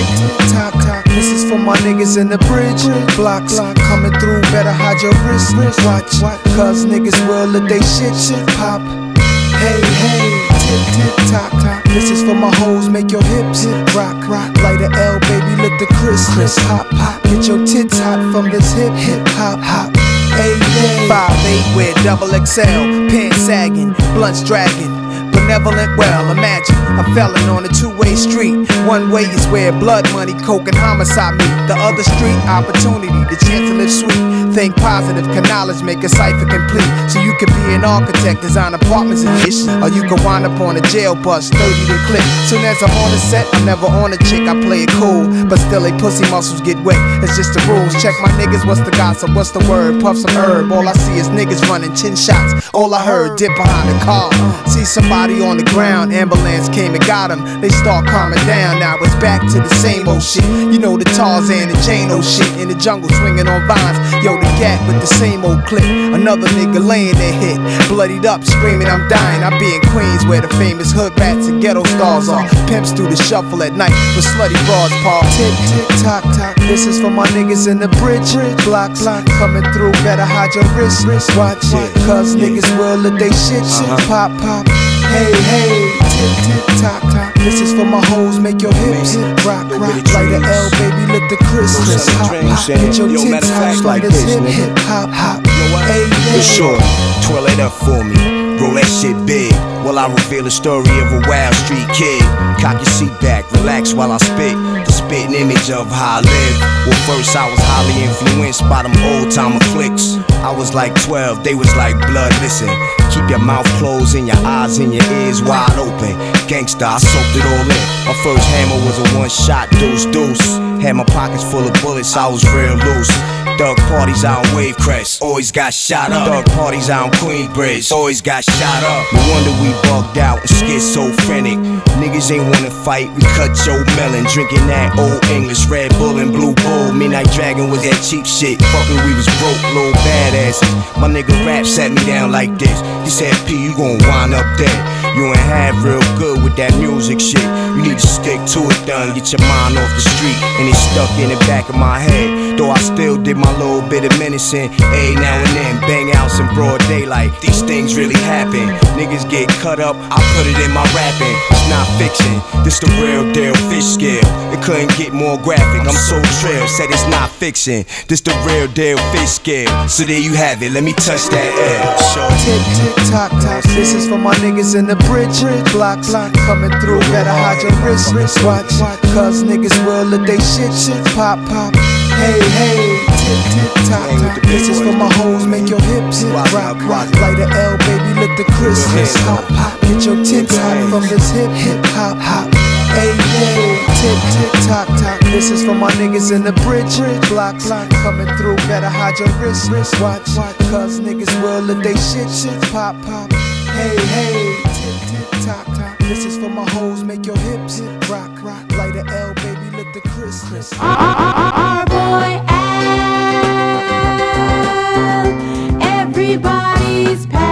tick, tock, tock. This is for my niggas in the bridge blocks. Coming through, better hide your wrist. Watch, cause niggas will let they shit pop. Hey, hey, tick, tick, tock, tock. This is for my hoes, make your hips rock. Light a L, baby, look the crisp. Hop, hop, get your tits hot from this hip hop. Hey, hey. 5'8" with double XL, pants sagging, blunts dragging. Benevolent, well, imagine a felon on a two-way street. One way is where blood money, coke, and homicide meet. The other street, opportunity, the chance to live sweet. Think positive, can knowledge make a cipher complete. So you can be an architect, design apartments and ish. Or you can wind up on a jail bus, 30 to clip. Soon as I'm on the set, I'm never on a chick, I play it cool. But still, they pussy muscles get wet, it's just the rules. Check my niggas, what's the gossip, what's the word? Puff some herb, all I see is niggas running 10 shots. All I heard, dip behind the car. See somebody on the ground, ambulance came and got him. They start calming down, now it's back to the same old shit. You know the Tarzan and Jane old shit. In the jungle swinging on vines, yo the gat with the same old clip. Another nigga laying there hit, bloodied up, screaming I'm dying. I be in Queens where the famous hood rats and ghetto stars are. Pimps do the shuffle at night with slutty broads park. Tick, tick, tock, tock. This is for my niggas in the bridge blocks. Coming through, better hide your wrist. Watch, cause niggas will let they shit pop, pop. Hey, hey, tick, tick, tock, tock. This is for my hoes, make your hips rock. Light a L, baby, look the crisp. Hop, hop, get your tits hot like this hip hop. Hey, hey. For sure, twirl it up for me, roll that shit big. While I reveal the story of a wild street kid. Cock your seat back, relax while I spit. The spitting image of how I live. Well, first I was highly influenced by them old timer flicks. I was like 12, they was like blood, listen. Keep your mouth closed and your eyes and your ears wide open. Gangsta, I soaked it all in. My first hammer was a one shot, deuce. Had my pockets full of bullets, I was real loose. Thug parties out on Wavecrest, always got shot up. Thug parties out on Queensbridge, always got shot up. No wonder we bugged out and schizophrenic. Niggas ain't wanna fight, we cut your melon. Drinking that old English, Red Bull and Blue Bull. Midnight Dragon was that cheap shit. Fuckin' we was broke, little badasses. My nigga Rap sat me down like this. He said, P, you gon' wind up dead. You ain't half real good with that music shit. You need to stick to it, done. Get your mind off the street. And it's stuck in the back of my head. Though I still did my little bit of menacing. Hey, now and then, bang outs in broad daylight. These things really happen. Niggas get cut up, I put it in my rapping. It's not fiction, this the real deal, fish scale. It couldn't get more graphic, I'm so trill. Said it's not fiction, this the real deal, fish scale. So there you have it, let me touch that L. Tick, tick, tock, tock. This is for my niggas in the bridge blocks. Coming through, better hide your wrist. Watch, cause niggas will let they shit pop, pop. Hey, hey, tick, tick, tock, tock. This is for my hoes, make your hips rock. Light a L, baby, look the crisp. Hop, hop, get your tits hot from this hip hop. Hey, hey, tick, tick, tock, tock. This is for my niggas in the bridge blocks. Coming through, better hide your wrist. Watch, cause niggas will let they shit pop, pop. Hey, hey, tick, tick, tock, tock. This is for my hoes, make your hips rock. Light a L, baby, look the crisp. Our boy Al, everybody's pal.